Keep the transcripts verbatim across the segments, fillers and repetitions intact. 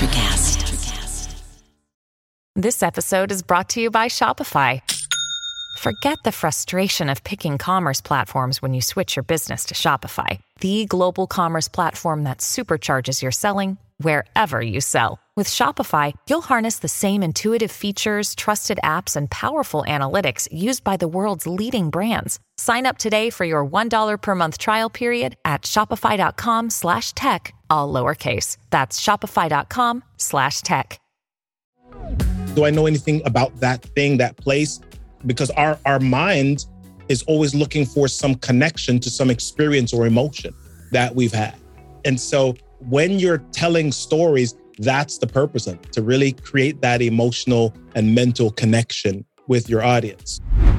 Electrocast. This episode is brought to you by Shopify. Forget the frustration of picking commerce platforms when you switch your business to Shopify, the global commerce platform that supercharges your selling wherever you sell. With Shopify, you'll harness the same intuitive features, trusted apps, and powerful analytics used by the world's leading brands. Sign up today for your one dollar per month trial period at shopify.com slash tech, all lowercase. That's shopify.com slash tech. Do I know anything about that thing, that place? Because our, our mind is always looking for some connection to some experience or emotion that we've had. And so when you're telling stories, that's the purpose of it, to really create that emotional and mental connection with your audience.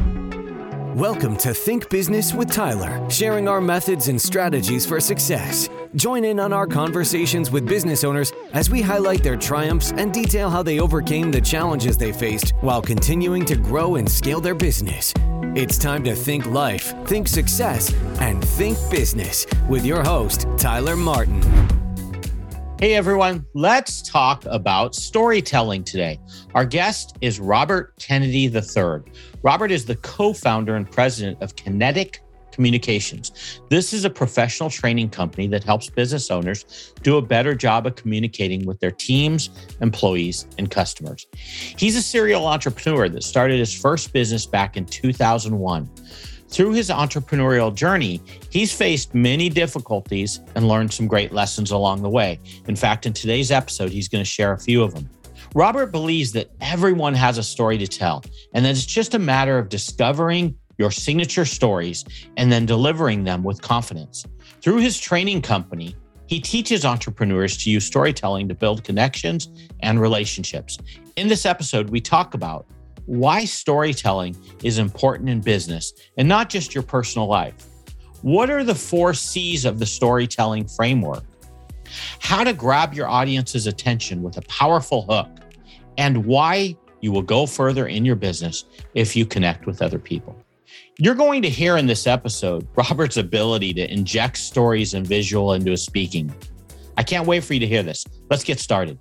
Welcome to Think Business with Tyler, sharing our methods and strategies for success. Join in on our conversations with business owners as we highlight their triumphs and detail how they overcame the challenges they faced while continuing to grow and scale their business. It's time to think life, think success, and think business with your host, Tyler Martin. Hey everyone, let's talk about storytelling today. Our guest is Robert Kennedy the third. Robert is the co-founder and president of Kinetic Communications. This is a professional training company that helps business owners do a better job of communicating with their teams, employees, and customers. He's a serial entrepreneur that started his first business back in two thousand one. Through his entrepreneurial journey, he's faced many difficulties and learned some great lessons along the way. In fact, in today's episode, he's going to share a few of them. Robert believes that everyone has a story to tell, and that it's just a matter of discovering your signature stories and then delivering them with confidence. Through his training company, he teaches entrepreneurs to use storytelling to build connections and relationships. In this episode, we talk about why storytelling is important in business and not just your personal life. What are the four C's of the storytelling framework? How to grab your audience's attention with a powerful hook, and why you will go further in your business if you connect with other people. You're going to hear in this episode Robert's ability to inject stories and visual into his speaking. I can't wait for you to hear this. Let's get started.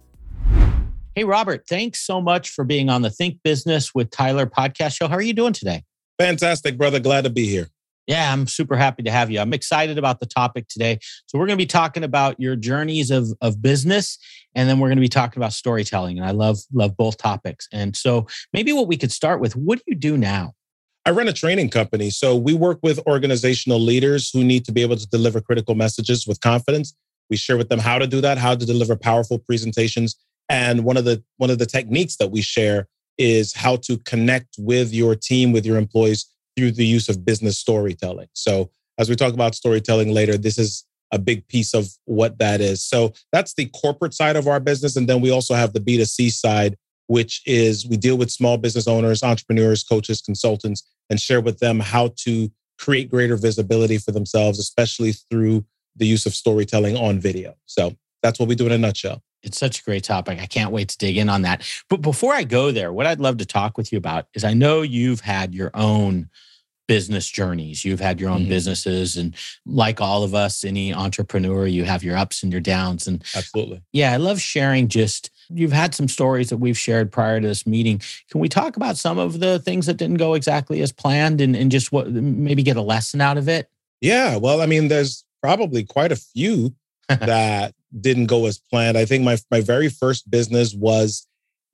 Hey, Robert, thanks so much for being on the Think Business with Tyler podcast show. How are you doing today? Fantastic, brother. Glad to be here. Yeah, I'm super happy to have you. I'm excited about the topic today. So we're going to be talking about your journeys of, of business, and then we're going to be talking about storytelling. And I love, love both topics. And so maybe what we could start with, what do you do now? I run a training company. So we work with organizational leaders who need to be able to deliver critical messages with confidence. We share with them how to do that, how to deliver powerful presentations. And one of the one of the techniques that we share is how to connect with your team, with your employees through the use of business storytelling. So as we talk about storytelling later, this is a big piece of what that is. So that's the corporate side of our business. And then we also have the B two C side, which is we deal with small business owners, entrepreneurs, coaches, consultants, and share with them how to create greater visibility for themselves, especially through the use of storytelling on video. So that's what we do in a nutshell. It's such a great topic. I can't wait to dig in on that. But before I go there, what I'd love to talk with you about is I know you've had your own business journeys. You've had your own mm-hmm. businesses. And like all of us, any entrepreneur, you have your ups and your downs. And absolutely. Yeah, I love sharing just, you've had some stories that we've shared prior to this meeting. Can we talk about some of the things that didn't go exactly as planned and, and just what maybe get a lesson out of it? Yeah, well, I mean, there's probably quite a few that didn't go as planned. I think my my very first business was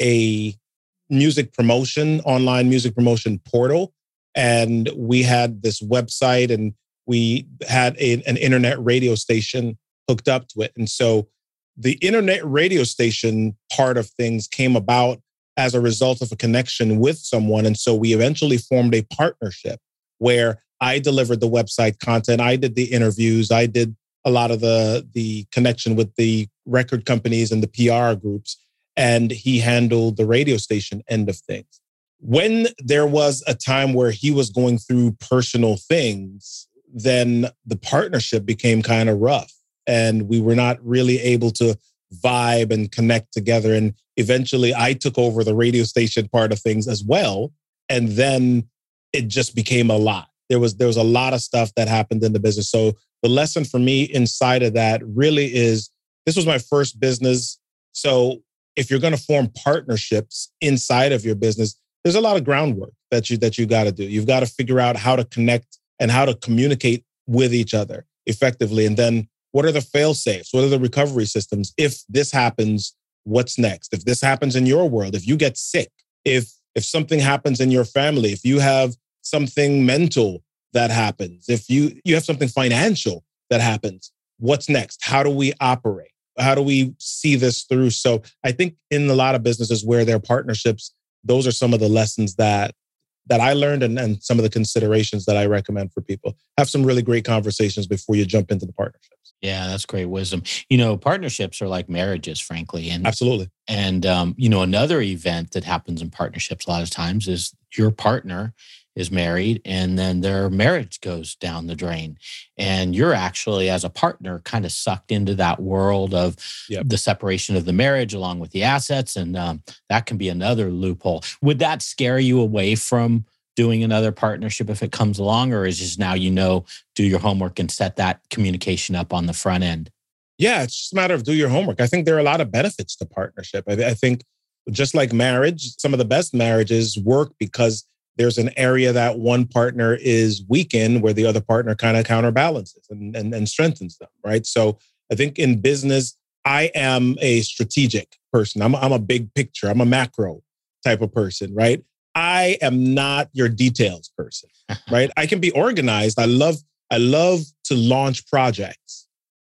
a music promotion, online music promotion portal. And we had this website and we had a, an internet radio station hooked up to it. And so the internet radio station part of things came about as a result of a connection with someone. And so we eventually formed a partnership where I delivered the website content. I did the interviews. I did a lot of the, the connection with the record companies and the P R groups. And he handled the radio station end of things. When there was a time where he was going through personal things, then the partnership became kind of rough. And we were not really able to vibe and connect together. And eventually I took over the radio station part of things as well. And then it just became a lot. There was, there was a lot of stuff that happened in the business. So the lesson for me inside of that really is, this was my first business So if you're going to form partnerships inside of your business, there's a lot of groundwork that you that you got to do. You've got to figure out how to connect and how to communicate with each other effectively. And then what are the fail safes? What are the recovery systems? If this happens, what's next? If this happens in your world, if you get sick, if if something happens in your family, if you have something mental that happens, if you you have something financial that happens, what's next? How do we operate? How do we see this through? So I think in a lot of businesses where there are partnerships, those are some of the lessons that that I learned and, and some of the considerations that I recommend for people. Have some really great conversations before you jump into the partnerships. Yeah, that's great wisdom. You know, partnerships are like marriages, frankly. And absolutely. And, um, you know, another event that happens in partnerships a lot of times is your partner is married and then their marriage goes down the drain. And you're actually, as a partner, kind of sucked into that world of yep. the separation of the marriage along with the assets. And um, that can be another loophole. Would that scare you away from doing another partnership if it comes along? Or is just now, you know, do your homework and set that communication up on the front end? Yeah, it's just a matter of do your homework. I think there are a lot of benefits to partnership. I, I think just like marriage, some of the best marriages work because there's an area that one partner is weak in where the other partner kind of counterbalances and, and, and strengthens them, right? So I think in business, I am a strategic person. I'm, I'm a big picture. I'm a macro type of person, right? I am not your details person, right? I can be organized. I love, I love to launch projects.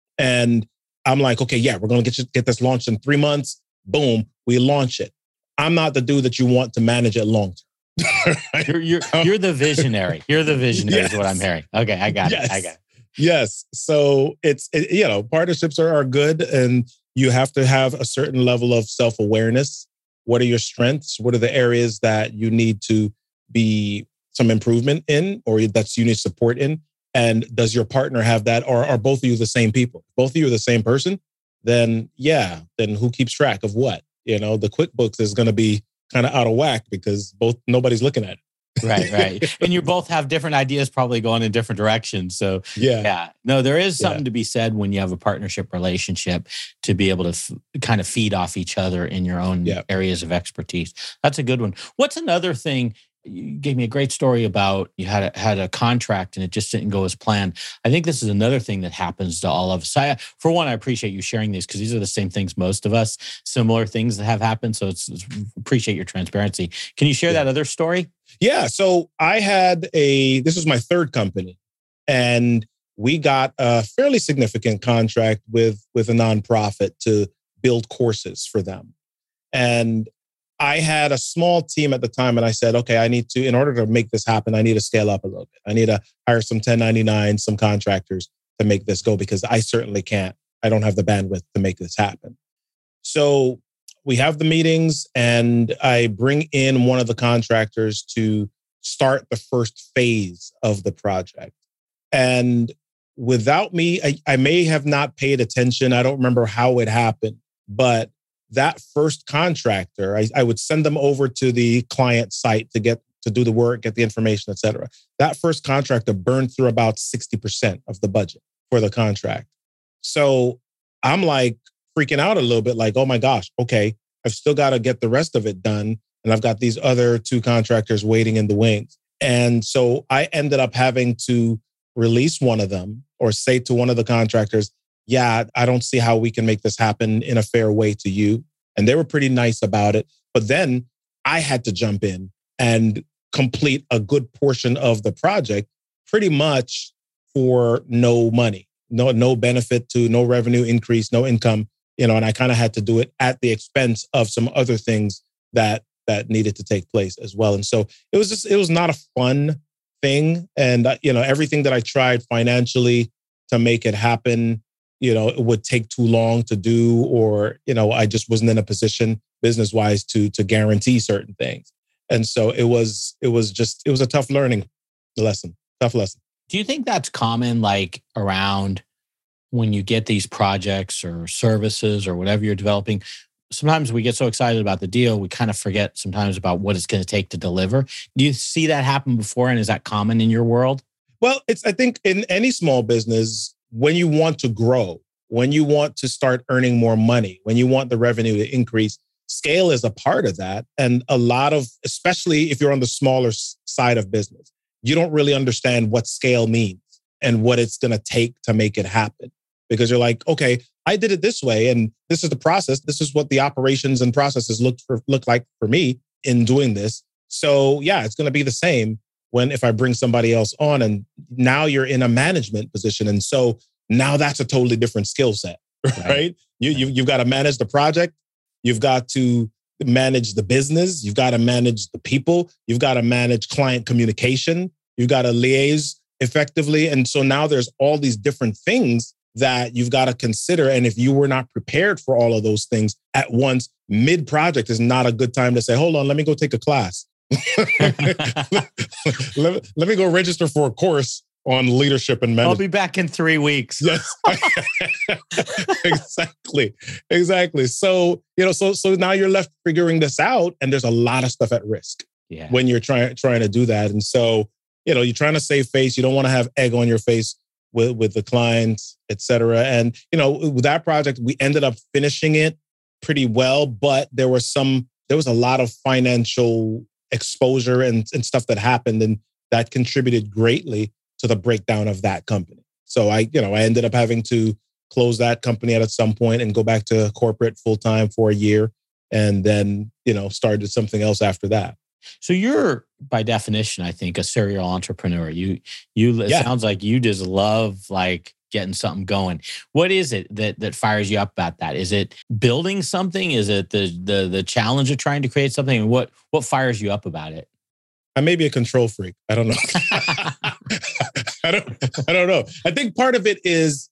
And I'm like, okay, yeah, we're going to get you, get this launched in three months. Boom, we launch it. I'm not the dude that you want to manage it long term. you're, you're, you're the visionary. You're the visionary yes. is what I'm hearing. Okay, I got yes. it. I got it. Yes. So it's, it, you know, partnerships are, are good and you have to have a certain level of self-awareness. What are your strengths? What are the areas that you need to be some improvement in or that you need support in? And does your partner have that? Or are both of you the same people? If both of you are the same person, then yeah, then who keeps track of what? You know, the QuickBooks is going to be kind of out of whack because both nobody's looking at it. Right, right. And you both have different ideas probably going in different directions. So yeah, yeah. No, there is something yeah. to be said when you have a partnership relationship to be able to f- kind of feed off each other in your own yeah. areas of expertise. That's a good one. What's another thing? You gave me a great story about you had a, had a contract and it just didn't go as planned. I think this is another thing that happens to all of us. I, for one, I appreciate you sharing these because these are the same things most of us, similar things that have happened. So it's, it's appreciate your transparency. Can you share yeah. that other story? Yeah. So I had a, this was my third company and we got a fairly significant contract with, with a nonprofit to build courses for them. And I had a small team at the time and I said, okay, I need to, in order to make this happen, I need to scale up a little bit. I need to hire some ten ninety-nine, some contractors to make this go because I certainly can't, I don't have the bandwidth to make this happen. So we have the meetings and I bring in one of the contractors to start the first phase of the project. And without me, I, I may have not paid attention. I don't remember how it happened, but that first contractor, I, I would send them over to the client site to get to do the work, get the information, et cetera. That first contractor burned through about sixty percent of the budget for the contract. So I'm like freaking out a little bit like, oh my gosh, okay, I've still got to get the rest of it done. And I've got these other two contractors waiting in the wings. And so I ended up having to release one of them or say to one of the contractors, yeah, I don't see how we can make this happen in a fair way to you. And they were pretty nice about it. But then I had to jump in and complete a good portion of the project pretty much for no money, no, no benefit to, no revenue increase, no income, you know, and I kind of had to do it at the expense of some other things that that needed to take place as well. And so it was just, it was not a fun thing. And, uh, you know, everything that I tried financially to make it happen, you know, it would take too long to do, or, you know, I just wasn't in a position business wise to, to guarantee certain things. And so it was, it was just, it was a tough learning lesson, tough lesson. Do you think that's common, like around when you get these projects or services or whatever you're developing? Sometimes we get so excited about the deal, we kind of forget sometimes about what it's going to take to deliver. Do you see that happen before? And is that common in your world? Well, it's, I think in any small business, when you want to grow, when you want to start earning more money, when you want the revenue to increase, scale is a part of that. And a lot of, especially if you're on the smaller side of business, you don't really understand what scale means and what it's going to take to make it happen. Because you're like, okay, I did it this way, and this is the process. This is what the operations and processes look for look like for me in doing this. So yeah, it's going to be the same when if I bring somebody else on, and now you're in a management position, and so now that's a totally different skill set, right? right? You you you've got to manage the project, you've got to manage the business, you've got to manage the people, you've got to manage client communication, you've got to liaise effectively, and so now there's all these different things that you've got to consider. And if you were not prepared for all of those things at once, mid-project is not a good time to say, hold on, let me go take a class. let, let me go register for a course on leadership and management. I'll be back in three weeks. Yes. Exactly. Exactly. So, you know, so so now you're left figuring this out, and there's a lot of stuff at risk yeah. when you're trying trying to do that. And so, you know, you're trying to save face. You don't want to have egg on your face with, with the clients, et cetera. And, you know, with that project, we ended up finishing it pretty well, but there were some, there was a lot of financial exposure and, and stuff that happened, and that contributed greatly to the breakdown of that company. So I, you know, I ended up having to close that company at some point and go back to corporate full-time for a year, and then, you know, started something else after that. So you're, by definition, I think, a serial entrepreneur. You, you. It yeah. sounds like you just love like getting something going. What is it that that fires you up about that? Is it building something? Is it the the the challenge of trying to create something? And what what fires you up about it? I may be a control freak. I don't know. I don't. I don't know. I think part of it is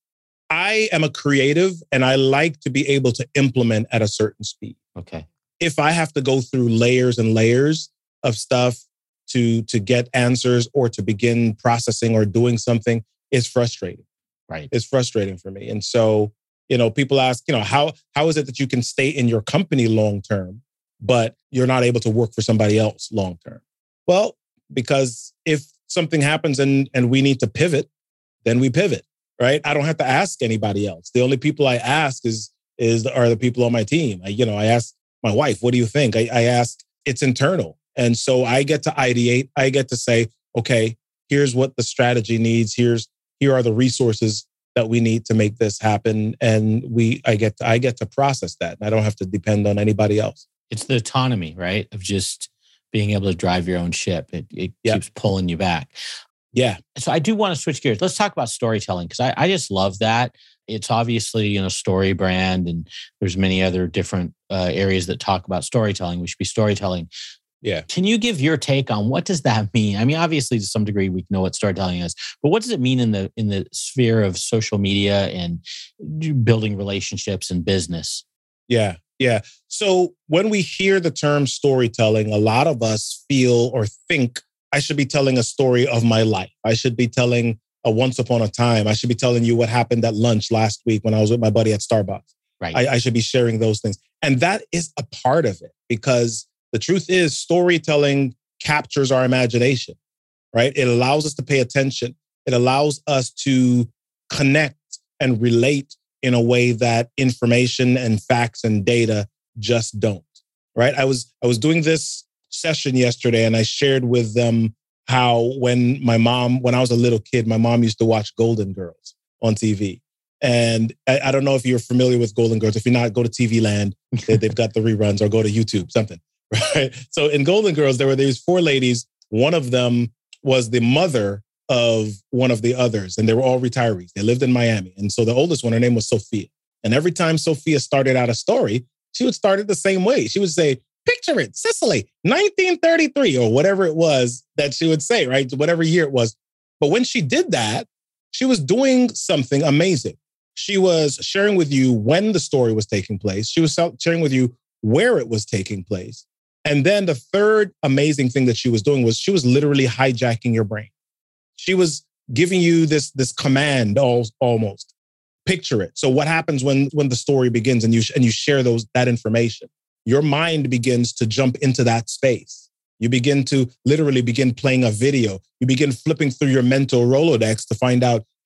I am a creative, and I like to be able to implement at a certain speed. Okay. If I have to go through layers and layers of stuff to to get answers or to begin processing or doing something, it's frustrating. Right. It's frustrating for me. And so, you know, people ask, you know, how how is it that you can stay in your company long term, but you're not able to work for somebody else long term? Well, because if something happens and and we need to pivot, then we pivot, right? I don't have to ask anybody else. The only people I ask is is are the people on my team. I, you know, I ask my wife, what do you think? I, I ask, it's internal. And so I get to ideate. I get to say, okay, here's what the strategy needs. Here's here are the resources that we need to make this happen. And we I get to, I get to process that. And I don't have to depend on anybody else. It's the autonomy, right? Of just being able to drive your own ship. It, it yeah. keeps pulling you back. Yeah. So I do want to switch gears. Let's talk about storytelling, because I, I just love that. It's obviously, you know, story brand, and there's many other different uh, areas that talk about storytelling. We should be storytelling. Yeah. Can you give your take on what does that mean? I mean, obviously, to some degree, we know what storytelling is, but what does it mean in the in the sphere of social media and building relationships and business? Yeah. Yeah. So when we hear the term storytelling, a lot of us feel or think I should be telling a story of my life. I should be telling a once upon a time. I should be telling you what happened at lunch last week when I was with my buddy at Starbucks. Right. I, I should be sharing those things. And that is a part of it, because the truth is storytelling captures our imagination, right? It allows us to pay attention. It allows us to connect and relate in a way that information and facts and data just don't, right? I was I was doing this session yesterday, and I shared with them how when my mom, when I was a little kid, my mom used to watch Golden Girls on T V. And I, I don't know if you're familiar with Golden Girls. If you're not, go to T V Land. They, they've got the reruns, or go to YouTube, something, right? So in Golden Girls, there were these four ladies. One of them was the mother of one of the others, and they were all retirees. They lived in Miami. And so the oldest one, her name was Sophia. And every time Sophia started out a story, she would start it the same way. She would say, picture it, Sicily, nineteen thirty-three, or whatever it was that she would say, right? Whatever year it was. But when she did that, she was doing something amazing. She was sharing with you when the story was taking place. She was sharing with you where it was taking place. And then the third amazing thing that she was doing was she was literally hijacking your brain. She was giving you this, this command almost. Picture it. So what happens when, when the story begins and you, and you share those, that information? Your mind begins to jump into that space. You begin to literally begin playing a video. You begin flipping through your mental Rolodex to find out, hey,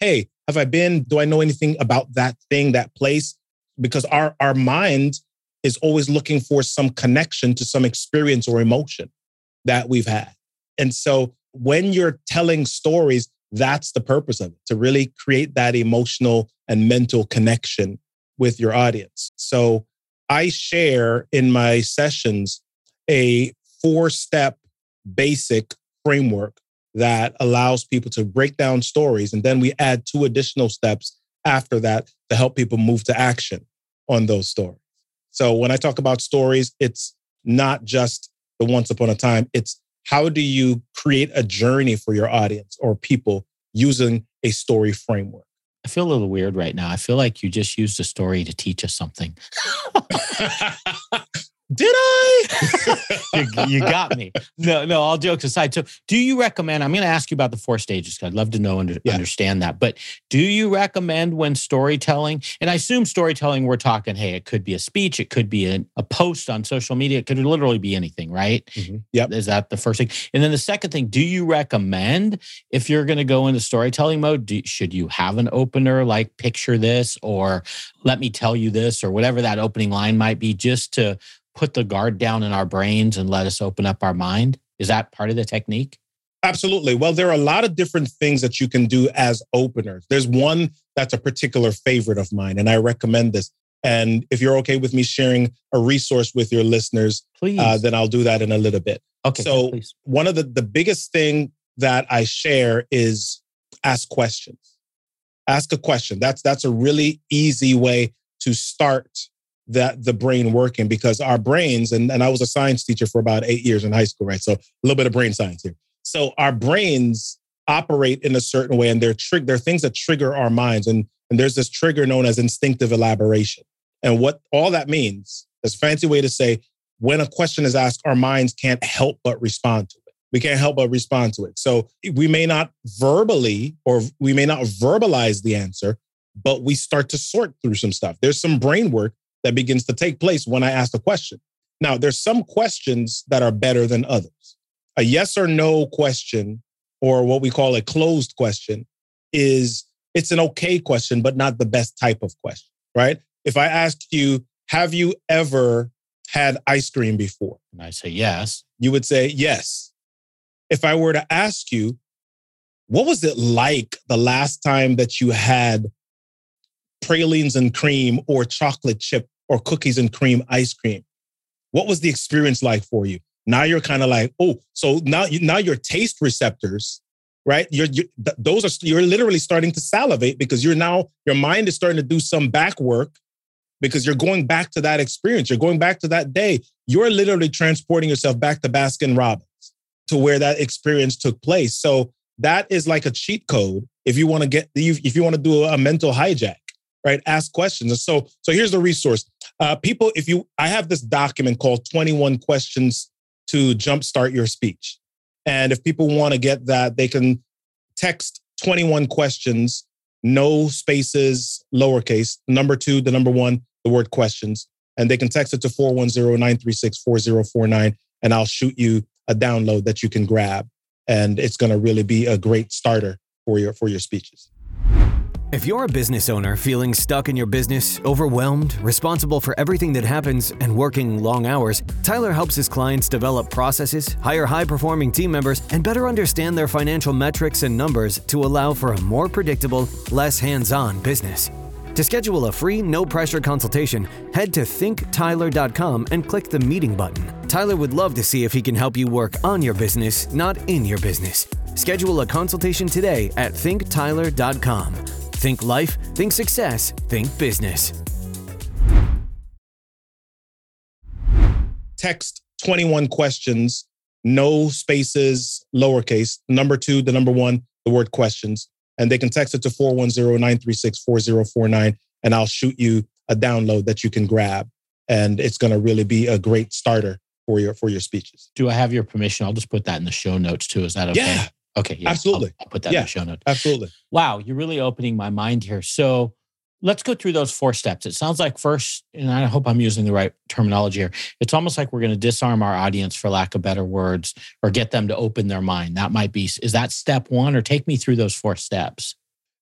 have I been? Do I know anything about that thing, that place? Because our, our mind is always looking for some connection to some experience or emotion that we've had. And so when you're telling stories, that's the purpose of it, to really create that emotional and mental connection with your audience. So I share in my sessions a four-step basic framework that allows people to break down stories. And then we add two additional steps after that to help people move to action on those stories. So when I talk about stories, it's not just the once upon a time. It's how do you create a journey for your audience or people using a story framework? I feel a little weird right now. I feel like you just used a story to teach us something. Did I? you, you got me. No, no, all jokes aside. So do you recommend, I'm going to ask you about the four stages because I'd love to know and yeah. understand that. But do you recommend when storytelling, and I assume storytelling, we're talking, hey, it could be a speech, it could be a, a post on social media, it could literally be anything, right? Mm-hmm. Yep. Is that the first thing? And then the second thing, do you recommend if you're going to go into storytelling mode, do, should you have an opener like picture this or let me tell you this or whatever that opening line might be just to put the guard down in our brains and let us open up our mind? Is that part of the technique? Absolutely. Well, there are a lot of different things that you can do as openers. There's one that's a particular favorite of mine, and I recommend this. And if you're okay with me sharing a resource with your listeners, please, uh, then I'll do that in a little bit. Okay. So please. One of the, the biggest thing that I share is ask questions. Ask a question. That's, that's a really easy way to start that the brain working, because our brains, and, and I was a science teacher for about eight years in high school, right? So a little bit of brain science here. So our brains operate in a certain way, and they're trig- they're things that trigger our minds. And, and there's this trigger known as instinctive elaboration. And what all that means, is a fancy way to say, when a question is asked, our minds can't help but respond to it. We can't help but respond to it. So we may not verbally, or we may not verbalize the answer, but we start to sort through some stuff. There's some brain work that begins to take place when I ask a question. Now, there's some questions that are better than others. A yes or no question, or what we call a closed question, is it's an okay question, but not the best type of question, right? If I ask you, have you ever had ice cream before? And I say yes. You would say yes. If I were to ask you, what was it like the last time that you had pralines and cream or chocolate chip or cookies and cream ice cream? What was the experience like for you? Now you're kind of like, oh, so now you, now your taste receptors, right? You're, you're th- those are you're literally starting to salivate because you're now your mind is starting to do some back work because you're going back to that experience. You're going back to that day. You're literally transporting yourself back to Baskin Robbins to where that experience took place. So that is like a cheat code if you want to get if you want to do a mental hijack. Right? Ask questions. And so, so here's the resource. Uh, people, if you, I have this document called twenty-one questions to jumpstart your speech. And if people want to get that, they can text twenty-one questions, no spaces, lowercase, number two, the number one, the word questions. And they can text it to four one zero, nine three six, four zero four nine. And I'll shoot you a download that you can grab. And it's going to really be a great starter for your, for your speeches. If you're a business owner feeling stuck in your business, overwhelmed, responsible for everything that happens, and working long hours, Tyler helps his clients develop processes, hire high-performing team members, and better understand their financial metrics and numbers to allow for a more predictable, less hands-on business. To schedule a free, no-pressure consultation, head to think tyler dot com and click the meeting button. Tyler would love to see if he can help you work on your business, not in your business. Schedule a consultation today at think tyler dot com. Think life, think success, think business. Text twenty-one questions, no spaces, lowercase, number two, the number one, the word questions. And they can text it to four one zero, nine three six, four zero four nine. And I'll shoot you a download that you can grab. And it's going to really be a great starter for your, for your speeches. Do I have your permission? I'll just put that in the show notes too. Is that okay? Yeah. Okay. Yeah, absolutely. I'll, I'll put that yeah, in the show notes. Absolutely. Wow. You're really opening my mind here. So let's go through those four steps. It sounds like first, and I hope I'm using the right terminology here. It's almost like we're going to disarm our audience, for lack of better words, or get them to open their mind. That might be, is that step one, or take me through those four steps?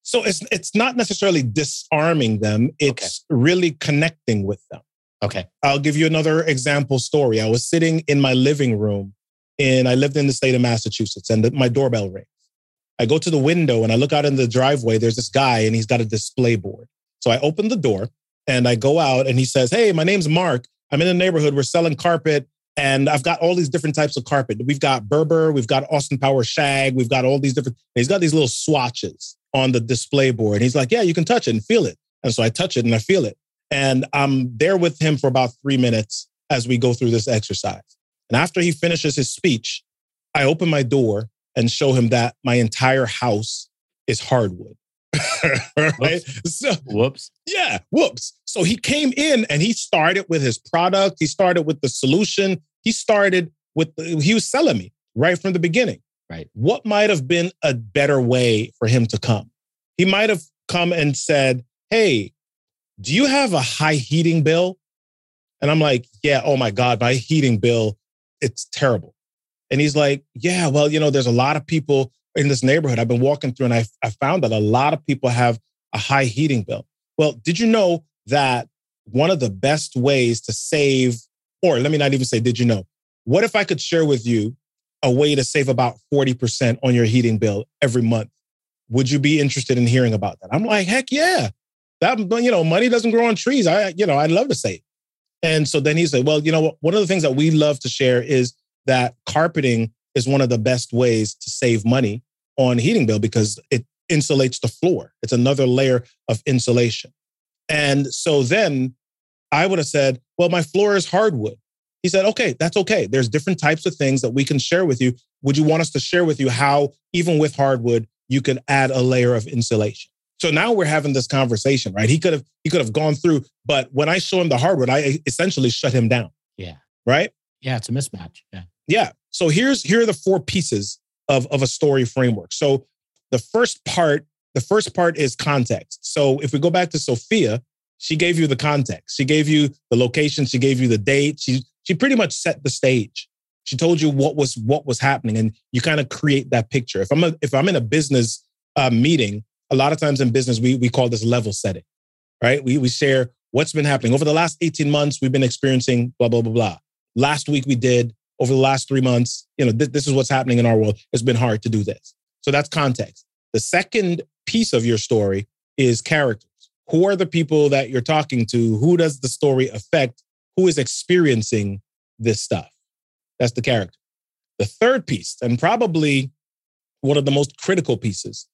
So it's it's not necessarily disarming them. It's okay. really connecting with them. Okay. I'll give you another example story. I was sitting in my living room and I lived in the state of Massachusetts and the, my doorbell rings. I go to the window and I look out in the driveway. There's this guy and he's got a display board. So I open the door and I go out and he says, hey, my name's Mark. I'm in the neighborhood. We're selling carpet and I've got all these different types of carpet. We've got Berber, we've got Austin Power Shag. We've got all these different, he's got these little swatches on the display board. He's like, yeah, you can touch it and feel it. And so I touch it and I feel it. And I'm there with him for about three minutes as we go through this exercise. And after he finishes his speech, I open my door and show him that my entire house is hardwood. Right? Whoops. So, whoops. Yeah, whoops. So he came in and he started with his product. He started with the solution. He started with, the, he was selling me right from the beginning. Right. What might have been a better way for him to come? He might have come and said, hey, do you have a high heating bill? And I'm like, yeah, oh my God, my heating bill, it's terrible. And he's like, yeah, well, you know, there's a lot of people in this neighborhood. I've been walking through and I, I found that a lot of people have a high heating bill. Well, did you know that one of the best ways to save, or let me not even say, did you know? What if I could share with you a way to save about forty percent on your heating bill every month? Would you be interested in hearing about that? I'm like, heck yeah. That, you know, money doesn't grow on trees. I, you know, I'd love to save. And so then he said, well, you know, one of the things that we love to share is that carpeting is one of the best ways to save money on heating bill because it insulates the floor. It's another layer of insulation. And so then I would have said, well, my floor is hardwood. He said, okay, that's okay. There's different types of things that we can share with you. Would you want us to share with you how, even with hardwood, you could add a layer of insulation? So now we're having this conversation, right? He could have he could have gone through, but when I show him the hardwood, I essentially shut him down. Yeah. Right? Yeah, it's a mismatch. Yeah. Yeah. So here's here are the four pieces of, of a story framework. So the first part, the first part is context. So if we go back to Sophia, she gave you the context. She gave you the location. She gave you the date. She she pretty much set the stage. She told you what was what was happening, and you kind of create that picture. If I'm a, if I'm in a business uh, meeting, a lot of times in business we we call this level setting, right? We we share what's been happening over the last eighteen months. We've been experiencing blah blah blah blah. Last week we did. Over the last three months, you know, th- this is what's happening in our world. It's been hard to do this. So that's context. The second piece of your story is characters. Who are the people that you're talking to? Who does the story affect? Who is experiencing this stuff? That's the character. The third piece, and probably one of the most critical pieces,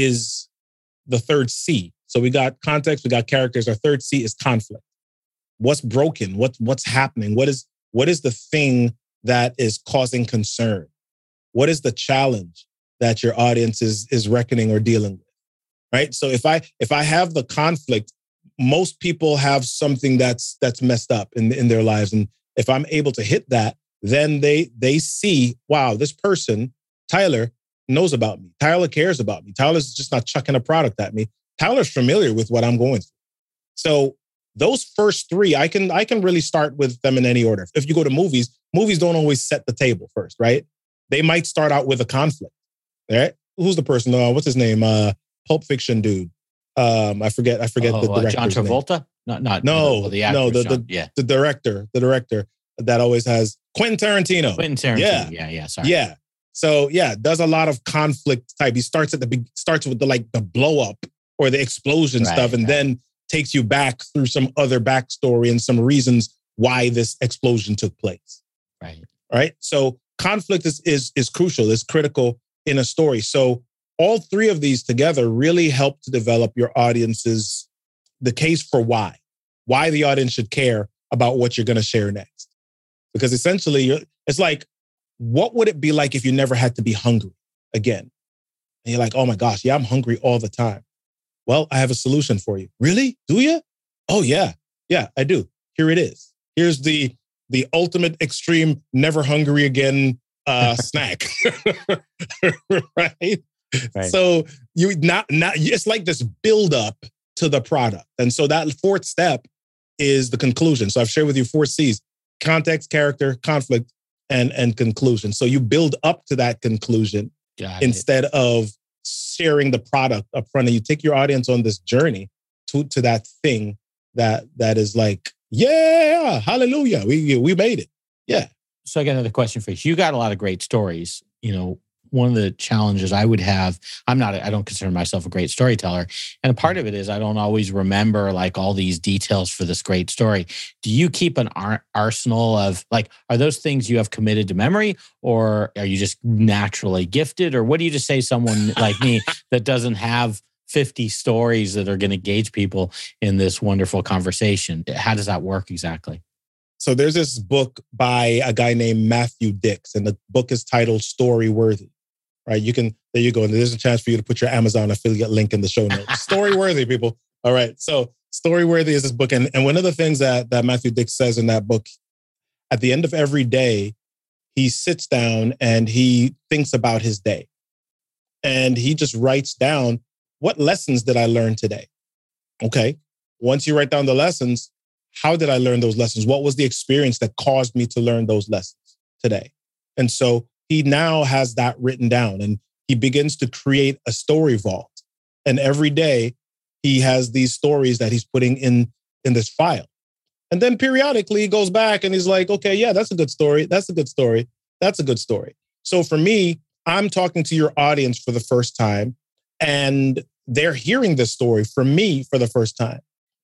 is the third C. So we got context, we got characters. Our third C is conflict. What's broken? What, what's happening? What is, what is the thing that is causing concern? What is the challenge that your audience is, is reckoning or dealing with? Right? So if I if I have the conflict, most people have something that's that's messed up in, in their lives. And if I'm able to hit that, then they they see, wow, this person, Tyler, knows about me. Tyler cares about me. Tyler's just not chucking a product at me. Tyler's familiar with what I'm going through. So those first three, I can I can really start with them in any order. If you go to movies, movies don't always set the table first, right? They might start out with a conflict, right? Who's the person? Uh, what's his name? Uh, Pulp Fiction dude. Um, I forget. I forget oh, the director. Uh, John Travolta? Name. Not not no, the, the actor, no, the John, the, yeah. the director, the director that always has Quentin Tarantino. Quentin Tarantino. Yeah, yeah, yeah. Sorry. Yeah. So yeah, does a lot of conflict type. He starts at the big, starts with the like the blow up or the explosion right, stuff, and right. then takes you back through some other backstory and some reasons why this explosion took place. Right. Right. So conflict is is is crucial, is critical in a story. So all three of these together really help to develop your audience's, the case for why, why the audience should care about what you're going to share next. Because essentially, you're, it's like, what would it be like if you never had to be hungry again? And you're like, oh my gosh, yeah, I'm hungry all the time. Well, I have a solution for you. Really? Do you? Oh yeah, yeah, I do. Here it is. Here's the the ultimate extreme, never hungry again uh, snack. Right? Right. So you not not it's like this build up to the product. And so that fourth step is the conclusion. So I've shared with you four C's: context, character, conflict, and, and conclusion. So you build up to that conclusion Got instead it. of sharing the product up front and you take your audience on this journey to, to that thing that that is like, yeah, hallelujah, we we made it. Yeah. So I got another question for you. You got a lot of great stories. You know, one of the challenges I would have, I'm not, I don't consider myself a great storyteller. And a part of it is I don't always remember like all these details for this great story. Do you keep an ar- arsenal of like, are those things you have committed to memory, or are you just naturally gifted? Or what do you just say someone like me that doesn't have fifty stories that are going to engage people in this wonderful conversation? How does that work exactly? So there's this book by a guy named Matthew Dix, and the book is titled Story Worthy. Right? You can, there you go. And there's a chance for you to put your Amazon affiliate link in the show notes. Story Worthy, people. All right. So Story Worthy is this book. And, and one of the things that, that Matthew Dix says in that book, at the end of every day, he sits down and he thinks about his day. And he just writes down, what lessons did I learn today? Okay. Once you write down the lessons, how did I learn those lessons? What was the experience that caused me to learn those lessons today? And so he now has that written down and he begins to create a story vault. And every day he has these stories that he's putting in, in this file. And then periodically he goes back and he's like, okay, yeah, that's a good story. That's a good story. That's a good story. So for me, I'm talking to your audience for the first time and they're hearing this story from me for the first time.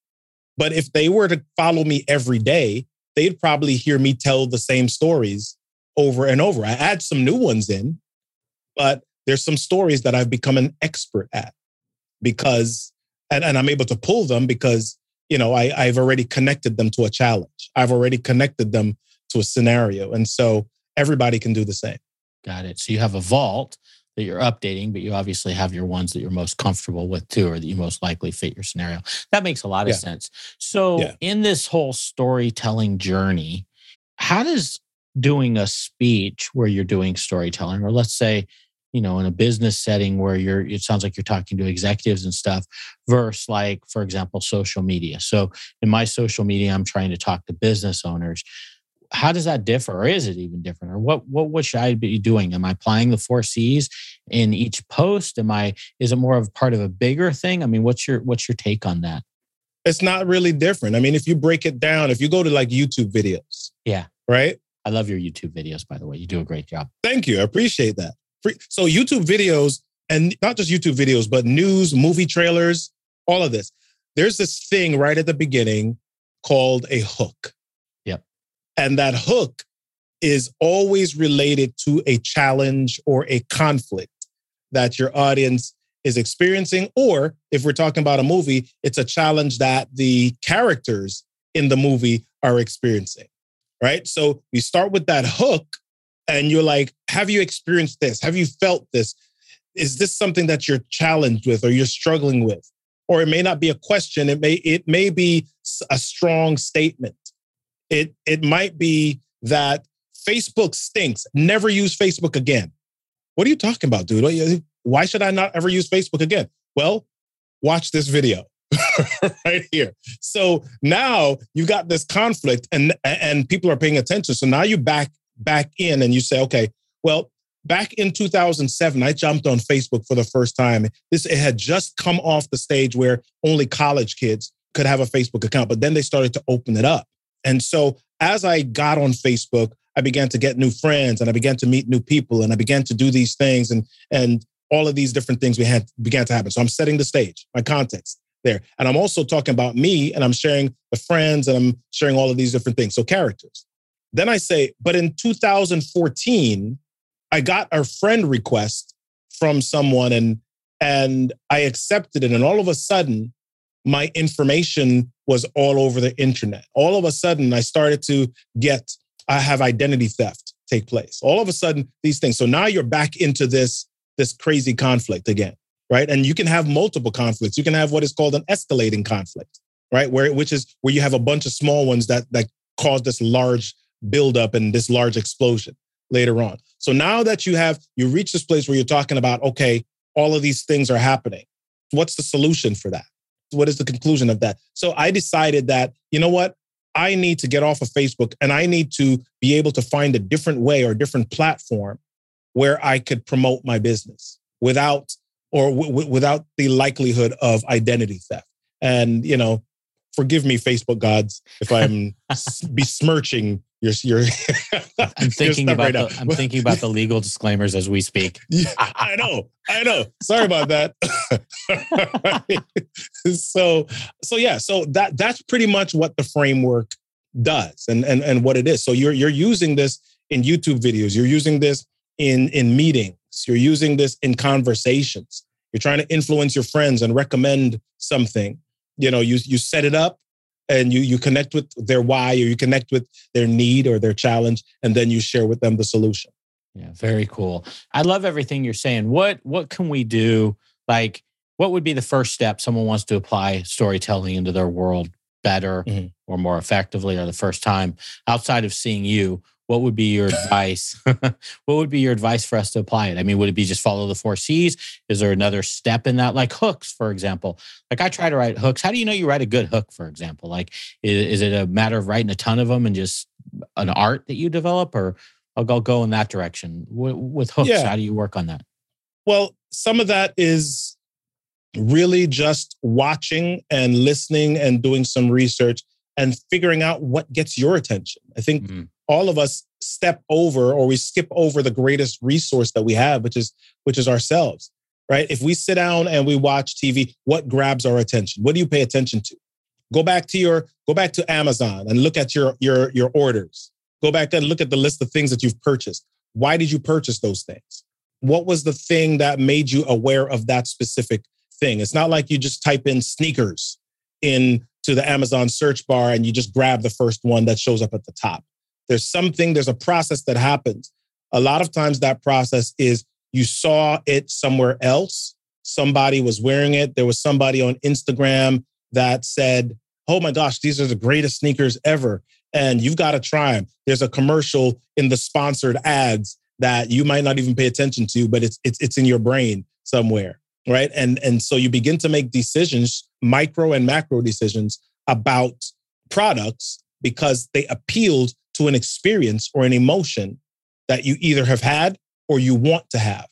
But if they were to follow me every day, they'd probably hear me tell the same stories over and over. I add some new ones in, but there's some stories that I've become an expert at because, and, and I'm able to pull them because, you know, I, I've already connected them to a challenge. I've already connected them to a scenario. And so everybody can do the same. Got it. So you have a vault that you're updating, but you obviously have your ones that you're most comfortable with too, or that you most likely fit your scenario. That makes a lot of yeah. sense. So yeah. in this whole storytelling journey, how does doing a speech where you're doing storytelling, or let's say, you know, in a business setting where you're, it sounds like you're talking to executives and stuff, versus like, for example, social media. So in my social media, I'm trying to talk to business owners. How does that differ, or is it even different? Or what what what should I be doing? Am I applying the four C's in each post? Am I is it more of part of a bigger thing? I mean, what's your what's your take on that? It's not really different. I mean, if you break it down, if you go to like YouTube videos, yeah, right. I love your YouTube videos, by the way. You do a great job. Thank you. I appreciate that. So YouTube videos, and not just YouTube videos, but news, movie trailers, all of this. There's this thing right at the beginning called a hook. Yep. And that hook is always related to a challenge or a conflict that your audience is experiencing. Or if we're talking about a movie, it's a challenge that the characters in the movie are experiencing. Right? So you start with that hook and you're like, have you experienced this? Have you felt this? Is this something that you're challenged with or you're struggling with? Or it may not be a question. It may, it may be a strong statement. It, it might be that Facebook stinks. Never use Facebook again. What are you talking about, dude? Why should I not ever use Facebook again? Well, watch this video. Right here. So now you got this conflict and, and people are paying attention. So now you back back in and you say, okay, well, back in two thousand seven, I jumped on Facebook for the first time. This it had just come off the stage where only college kids could have a Facebook account, but then they started to open it up. And so as I got on Facebook, I began to get new friends and I began to meet new people and I began to do these things and, and all of these different things we had began to happen. So I'm setting the stage, my context there. And I'm also talking about me and I'm sharing the friends and I'm sharing all of these different things. So characters. Then I say, but in two thousand fourteen, I got a friend request from someone and, and I accepted it. And all of a sudden, my information was all over the internet. All of a sudden, I started to get, I have identity theft take place. All of a sudden, these things. So now you're back into this, this crazy conflict again, right? And you can have multiple conflicts. You can have what is called an escalating conflict, right? Where, which is where you have a bunch of small ones that, that cause this large buildup and this large explosion later on. So now that you have, you reach this place where you're talking about, okay, all of these things are happening. What's the solution for that? What is the conclusion of that? So I decided that, you know what? I need to get off of Facebook and I need to be able to find a different way or a different platform where I could promote my business without or w- w- without the likelihood of identity theft. And, you know, forgive me, Facebook gods, if I'm besmirching your your. I'm thinking your about right the, I'm thinking about the legal disclaimers as we speak. Yeah, I know, I know. Sorry about that. so, so yeah, so that that's pretty much what the framework does, and and and what it is. So you're you're using this in YouTube videos. You're using this in in meetings. You're using this in conversations. You're trying to influence your friends and recommend something. You know, you you set it up and you you connect with their why, or you connect with their need or their challenge, and then you share with them the solution. Yeah, very cool. I love everything you're saying. What what can we do? Like, what would be the first step someone wants to apply storytelling into their world better mm-hmm. or more effectively, or the first time outside of seeing you? What would be your advice? What would be your advice for us to apply it? I mean, would it be just follow the four C's? Is there another step in that? Like hooks, for example. Like I try to write hooks. How do you know you write a good hook, for example? Like, is, is it a matter of writing a ton of them and just an art that you develop? Or I'll, I'll go in that direction. With, with hooks, yeah. How do you work on that? Well, some of that is really just watching and listening and doing some research and figuring out what gets your attention. I think mm-hmm. all of us step over, or we skip over the greatest resource that we have, which is which is ourselves, right? If we sit down and we watch T V, what grabs our attention? What do you pay attention to? Go back to your go back to Amazon and look at your your your orders. Go back and look at the list of things that you've purchased. Why did you purchase those things? What was the thing that made you aware of that specific thing? It's not like you just type in sneakers in to the Amazon search bar and you just grab the first one that shows up at the top. There's something, there's a process that happens. A lot of times that process is you saw it somewhere else. Somebody was wearing it. There was somebody on Instagram that said, oh my gosh, these are the greatest sneakers ever. And you've got to try them. There's a commercial in the sponsored ads that you might not even pay attention to, but it's it's it's in your brain somewhere, right? And, and so you begin to make decisions, micro and macro decisions about products because they appealed to an experience or an emotion that you either have had or you want to have.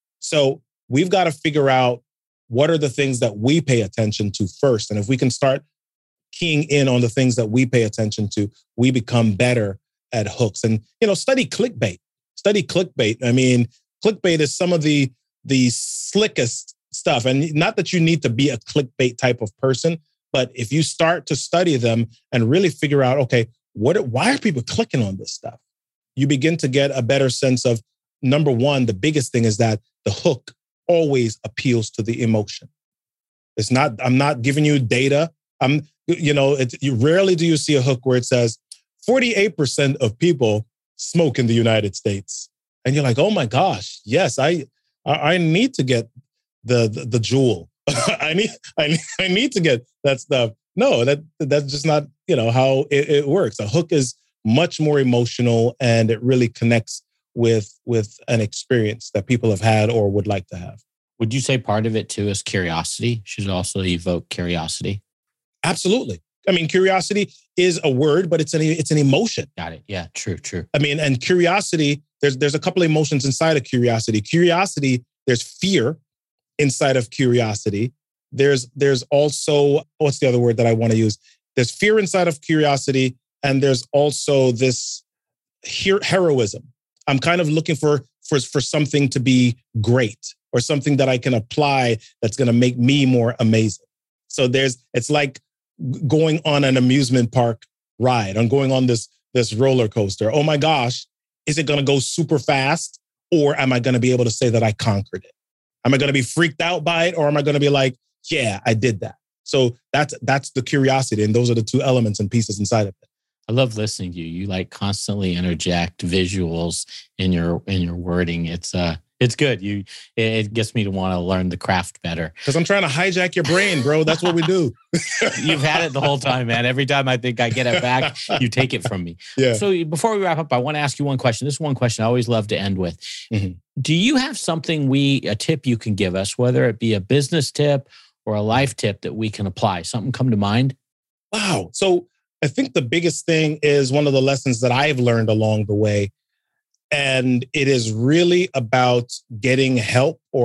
So we've got to figure out what are the things that we pay attention to first. And if we can start keying in on the things that we pay attention to, we become better at hooks. And, you know, study clickbait. Study clickbait. I mean, clickbait is some of the, the slickest stuff. And not that you need to be a clickbait type of person, but if you start to study them and really figure out, okay, what, why are people clicking on this stuff? You begin to get a better sense of, number one, the biggest thing is that the hook always appeals to the emotion. It's not, I'm not giving you data. I'm, you know, it, you rarely do you see a hook where it says forty-eight percent of people smoke in the United States. And you're like, oh my gosh, yes, I, I, I need to get the, the, the jewel. I need, I need, I need to get that stuff. No, that that's just not, you know, how it, it works. A hook is much more emotional, and it really connects with with an experience that people have had or would like to have. Would you say part of it too is curiosity? Should also evoke curiosity? Absolutely. I mean, curiosity is a word, but it's an it's an emotion. Got it. Yeah, true, true. I mean, and curiosity, there's there's a couple of emotions inside of curiosity. Curiosity, there's fear inside of curiosity. There's there's also, what's the other word that I want to use? There's fear inside of curiosity, and there's also this her- heroism. I'm kind of looking for, for, for something to be great or something that I can apply that's going to make me more amazing. So there's, it's like going on an amusement park ride. I'm going on this, this roller coaster. Oh my gosh, is it going to go super fast? Or am I going to be able to say that I conquered it? Am I going to be freaked out by it? Or am I going to be like, yeah, I did that? So that's, that's the curiosity. And those are the two elements and pieces inside of it. I love listening to you. You like constantly interject visuals in your in your wording. It's uh it's good. You it gets me to want to learn the craft better. Because I'm trying to hijack your brain, bro. That's what we do. You've had it the whole time, man. Every time I think I get it back, you take it from me. Yeah. So before we wrap up, I want to ask you one question. This is one question I always love to end with. Mm-hmm. Do you have something we a tip you can give us, whether it be a business tip or a life tip that we can apply? Something come to mind? Wow. So I think the biggest thing is one of the lessons that I've learned along the way. And it is really about getting help or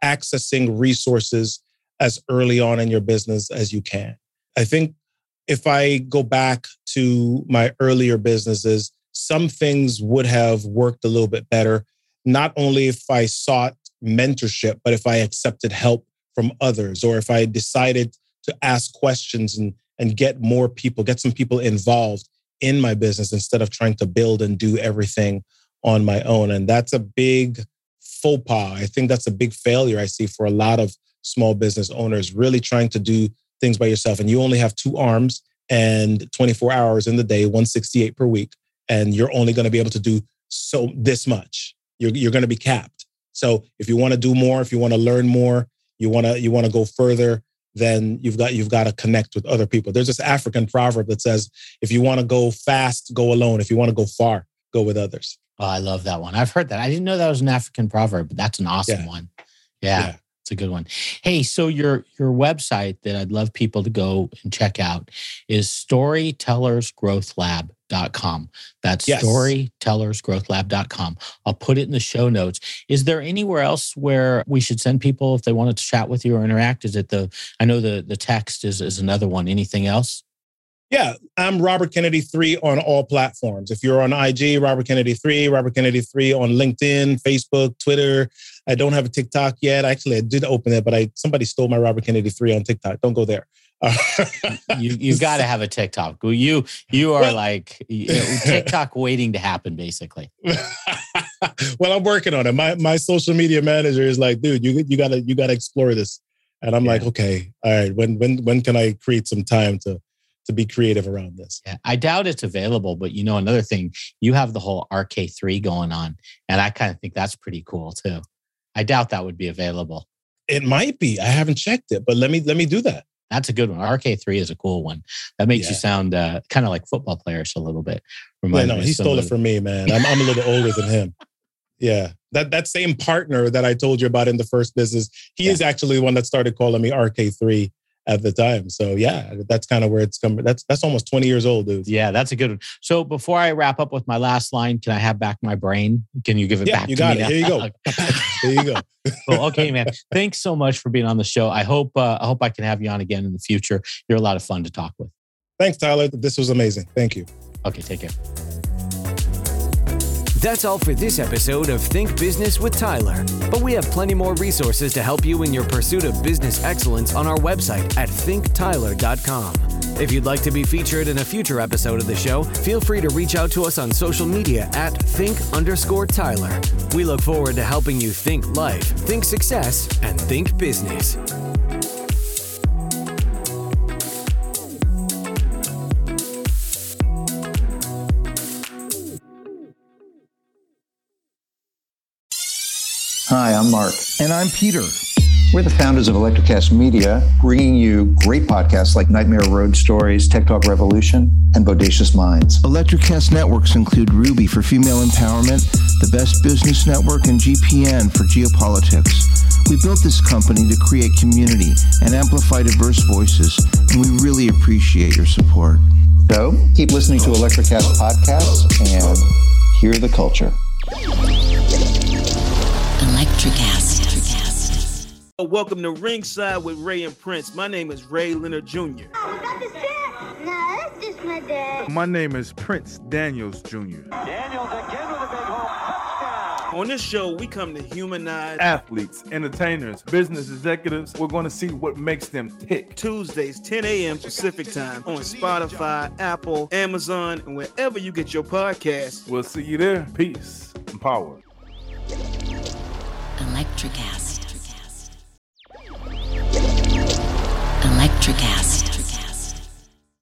accessing resources as early on in your business as you can. I think if I go back to my earlier businesses, some things would have worked a little bit better, not only if I sought mentorship, but if I accepted help from others, or if I decided to ask questions and, and get more people, get some people involved in my business instead of trying to build and do everything on my own. And that's a big faux pas. I think that's a big failure I see for a lot of small business owners, really trying to do things by yourself. And you only have two arms and twenty-four hours in the day, one hundred sixty-eight per week. And you're only going to be able to do so this much. You're, you're going to be capped. So if you want to do more, if you want to learn more, you want to you want to go further, then you've got you've got to connect with other people. There's this African proverb that says, if you want to go fast, go alone. If you want to go far, go with others. Oh, I love that one. I've heard that. I didn't know that was an African proverb, but that's an awesome Yeah. one. Yeah, Yeah. it's a good one. Hey, so your your website that I'd love people to go and check out is storytellers growth lab dot com. That's Yes. storytellers growth lab dot com. I'll put it in the show notes. Is there anywhere else where we should send people if they wanted to chat with you or interact? Is it the, I know the the text is, is another one. Anything else? Yeah, I'm Robert Kennedy three on all platforms. If you're on I G, Robert Kennedy three, Robert Kennedy three on LinkedIn, Facebook, Twitter. I don't have a TikTok yet. Actually, I did open it, but I somebody stole my Robert Kennedy three on TikTok. Don't go there. you you've got to have a TikTok. You you are Well- like you know, TikTok waiting to happen, basically. Well, I'm working on it. My my social media manager is like, dude, you you gotta you gotta explore this. And I'm Yeah. like, okay, all right. When when when can I create some time to to be creative around this? Yeah, I doubt it's available, but you know, another thing, you have the whole R K three going on, and I kind of think that's pretty cool too. I doubt that would be available. It might be. I haven't checked it, but let me let me do that. That's a good one. R K three is a cool one. That makes you Yeah. sound uh, kind of like football players a little bit. Yeah, Reminds no, me of he some stole of it from me, man. I'm I'm a little older than him. Yeah, that that same partner that I told you about in the first business, he Yeah. is actually the one that started calling me R K three at the time. So yeah, that's kind of where it's coming. That's that's almost twenty years old, dude. Yeah, that's a good one. So before I wrap up with my last line, can I have back my brain? Can you give it Yeah, back you to got me it. now? Here you go. There you go. Cool. Okay, man. Thanks so much for being on the show. I hope uh, I hope I can have you on again in the future. You're a lot of fun to talk with. Thanks, Tyler. This was amazing. Thank you. Okay, take care. That's all for this episode of Think Business with Tyler. But we have plenty more resources to help you in your pursuit of business excellence on our website at think tyler dot com. If you'd like to be featured in a future episode of the show, feel free to reach out to us on social media at think underscore Tyler. We look forward to helping you think life, think success, and think business. Hi, I'm Mark. And I'm Peter. We're the founders of Electrocast Media, bringing you great podcasts like Nightmare Road Stories, Tech Talk Revolution, and Bodacious Minds. Electrocast networks include Ruby for female empowerment, the Best Business Network, and G P N for geopolitics. We built this company to create community and amplify diverse voices, and we really appreciate your support. So keep listening to Electrocast podcasts and hear the culture. Electrocast. Welcome to Ringside with Ray and Prince. My name is Ray Leonard Junior Oh, is that the set? No, that's just my dad. My name is Prince Daniels Junior Daniels again with a big home touchdown. On this show, we come to humanize Athletes, entertainers, business executives. We're going to see what makes them tick. Tuesdays, ten a.m. Pacific time on Spotify, Apple, Amazon, and wherever you get your podcasts. We'll see you there. Peace and power. Electrocast. Electrocast.